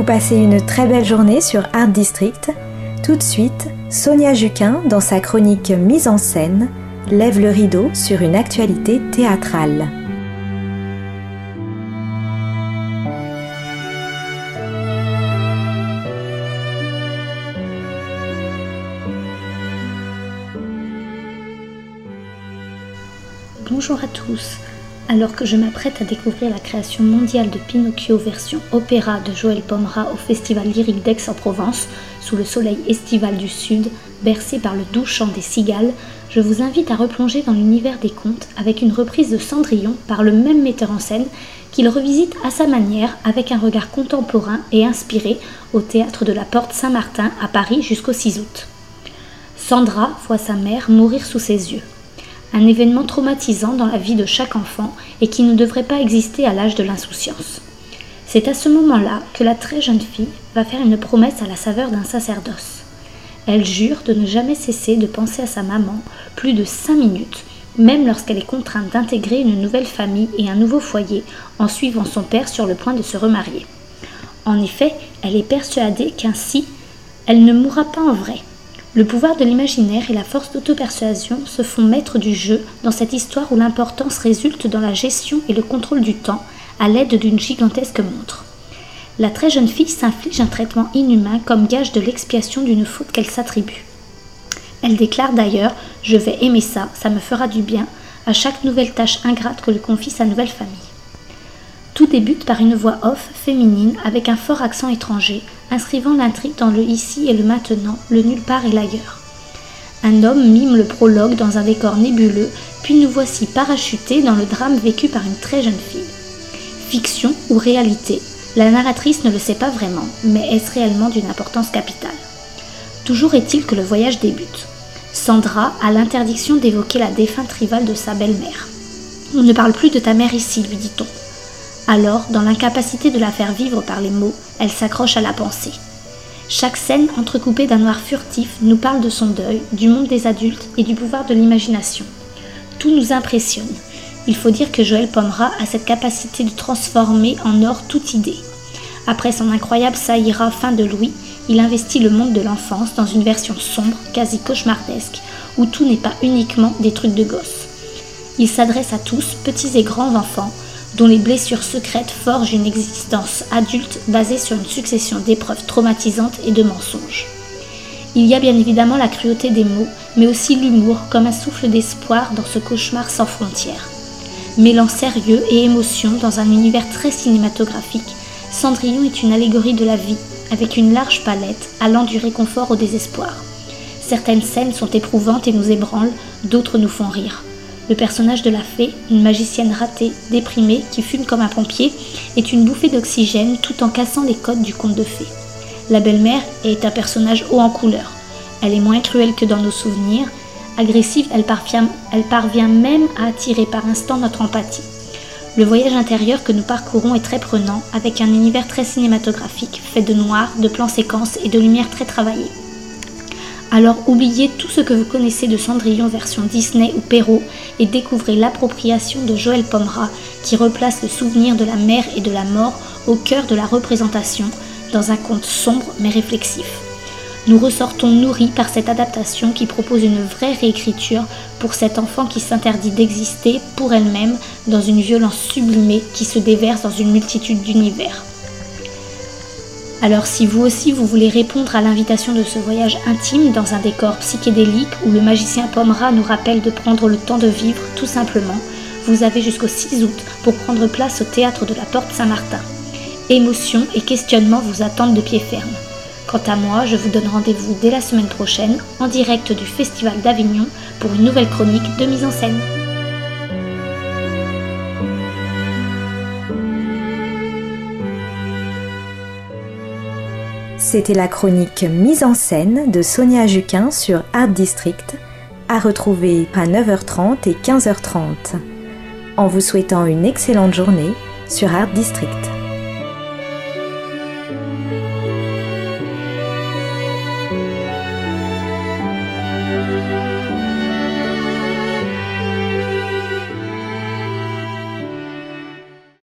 Vous passez une très belle journée sur Art District. Tout de suite, Sonia Juquin, dans sa chronique Mise en scène, lève le rideau sur une actualité théâtrale. Bonjour à tous. Alors que je m'apprête à découvrir la création mondiale de Pinocchio version opéra de Joël Pomera au Festival lyrique d'Aix-en-Provence, sous le soleil estival du Sud, bercé par le doux chant des cigales, je vous invite à replonger dans l'univers des contes avec une reprise de Cendrillon par le même metteur en scène qu'il revisite à sa manière avec un regard contemporain et inspiré au théâtre de la Porte Saint-Martin à Paris jusqu'au 6 août. Sandra voit sa mère mourir sous ses yeux. Un événement traumatisant dans la vie de chaque enfant et qui ne devrait pas exister à l'âge de l'insouciance. C'est à ce moment-là que la très jeune fille va faire une promesse à la saveur d'un sacerdoce. Elle jure de ne jamais cesser de penser à sa maman plus de 5 minutes, même lorsqu'elle est contrainte d'intégrer une nouvelle famille et un nouveau foyer en suivant son père sur le point de se remarier. En effet, elle est persuadée qu'ainsi, elle ne mourra pas en vrai. Le pouvoir de l'imaginaire et la force d'autopersuasion se font maîtres du jeu dans cette histoire où l'importance résulte dans la gestion et le contrôle du temps à l'aide d'une gigantesque montre. La très jeune fille s'inflige un traitement inhumain comme gage de l'expiation d'une faute qu'elle s'attribue. Elle déclare d'ailleurs « Je vais aimer ça, ça me fera du bien » à chaque nouvelle tâche ingrate que lui confie sa nouvelle famille. Tout débute par une voix off féminine avec un fort accent étranger, inscrivant l'intrigue dans le ici et le maintenant, le nulle part et l'ailleurs. Un homme mime le prologue dans un décor nébuleux, puis nous voici parachutés dans le drame vécu par une très jeune fille. Fiction ou réalité, la narratrice ne le sait pas vraiment, mais est-ce réellement d'une importance capitale ? Toujours est-il que le voyage débute. Sandra a l'interdiction d'évoquer la défunte rivale de sa belle-mère. « On ne parle plus de ta mère ici, lui dit-on. » Alors, dans l'incapacité de la faire vivre par les mots, elle s'accroche à la pensée. Chaque scène entrecoupée d'un noir furtif nous parle de son deuil, du monde des adultes et du pouvoir de l'imagination. Tout nous impressionne. Il faut dire que Joël Pomera a cette capacité de transformer en or toute idée. Après son incroyable Saïra fin de Louis, il investit le monde de l'enfance dans une version sombre, quasi cauchemardesque, où tout n'est pas uniquement des trucs de gosses. Il s'adresse à tous, petits et grands enfants, dont les blessures secrètes forgent une existence adulte basée sur une succession d'épreuves traumatisantes et de mensonges. Il y a bien évidemment la cruauté des mots, mais aussi l'humour comme un souffle d'espoir dans ce cauchemar sans frontières. Mêlant sérieux et émotion dans un univers très cinématographique, Cendrillon est une allégorie de la vie, avec une large palette allant du réconfort au désespoir. Certaines scènes sont éprouvantes et nous ébranlent, d'autres nous font rire. Le personnage de la fée, une magicienne ratée, déprimée, qui fume comme un pompier, est une bouffée d'oxygène tout en cassant les codes du conte de fées. La belle-mère est un personnage haut en couleur. Elle est moins cruelle que dans nos souvenirs. Agressive, elle parvient même à attirer par instant notre empathie. Le voyage intérieur que nous parcourons est très prenant, avec un univers très cinématographique, fait de noir, de plans séquences et de lumière très travaillée. Alors oubliez tout ce que vous connaissez de Cendrillon version Disney ou Perrault et découvrez l'appropriation de Joël Pomera qui replace le souvenir de la mère et de la mort au cœur de la représentation dans un conte sombre mais réflexif. Nous ressortons nourris par cette adaptation qui propose une vraie réécriture pour cet enfant qui s'interdit d'exister pour elle-même dans une violence sublimée qui se déverse dans une multitude d'univers. Alors si vous aussi vous voulez répondre à l'invitation de ce voyage intime dans un décor psychédélique où le magicien Pomera nous rappelle de prendre le temps de vivre tout simplement, vous avez jusqu'au 6 août pour prendre place au théâtre de la Porte Saint-Martin. Émotion et questionnement vous attendent de pied ferme. Quant à moi, je vous donne rendez-vous dès la semaine prochaine en direct du Festival d'Avignon pour une nouvelle chronique de mise en scène. C'était la chronique Mise en scène de Sonia Juquin sur Art District, à retrouver à 9h30 et 15h30. En vous souhaitant une excellente journée sur Art District.